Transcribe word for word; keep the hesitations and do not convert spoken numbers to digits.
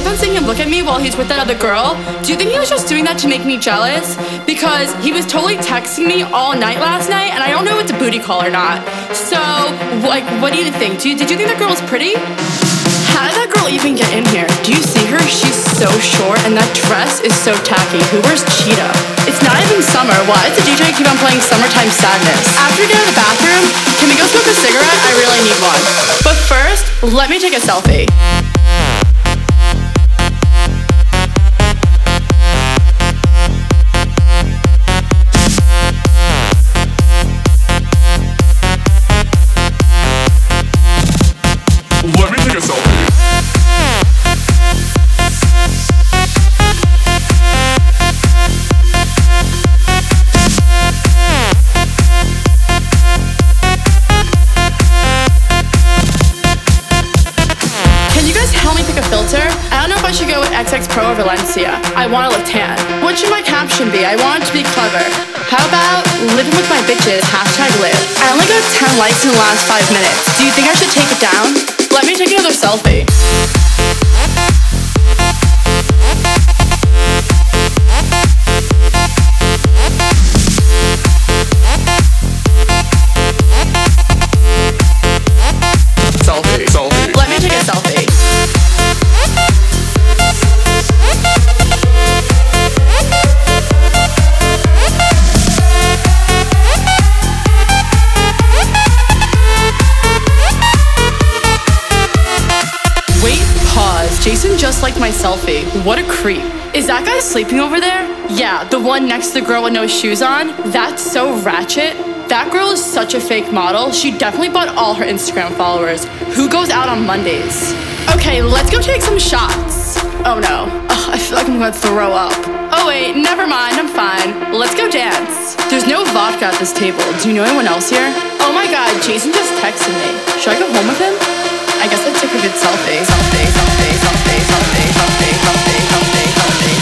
on seeing him look at me while he's with that other girl. Do you think he was just doing that to make me jealous? Because he was totally texting me all night last night, and I don't know if it's a booty call or not. So, like, what do you think? Do you, did you think that girl was pretty? How did that girl even get in here? Do you see her? She's so short, and that dress is so tacky. Who wears cheetah? It's not even summer. Why does the D J keep on playing Summertime Sadness? After we get out of the bathroom, can we go smoke a cigarette? I really need one. But first, let me take a selfie. Let me take a selfie. Can you guys help me pick a filter? I don't know if I should go with X X Pro or Valencia. I want to look tan. What should my caption be? I want it to be clever. How about living with my bitches, hashtag live. I only got ten likes in the last five minutes. Do you think I should take it down? Let me take another selfie. Selfie, selfie. Let me take a selfie. Wait, pause. Jason just liked my selfie. What a creep. Is that guy sleeping over there? Yeah, the one next to the girl with no shoes on. That's so ratchet. That girl is such a fake model. She definitely bought all her Instagram followers. Who goes out on Mondays? Okay, let's go take some shots. Oh no. Ugh, I feel like I'm gonna throw up. Oh wait, never mind, I'm fine. Let's go dance. There's no vodka at this table. Do you know anyone else here? Oh my god, Jason just texted me. Should I go home with him? I guess I took a good selfie. Selfie, selfie, selfie, selfie, selfie, selfie, selfie, selfie, selfie.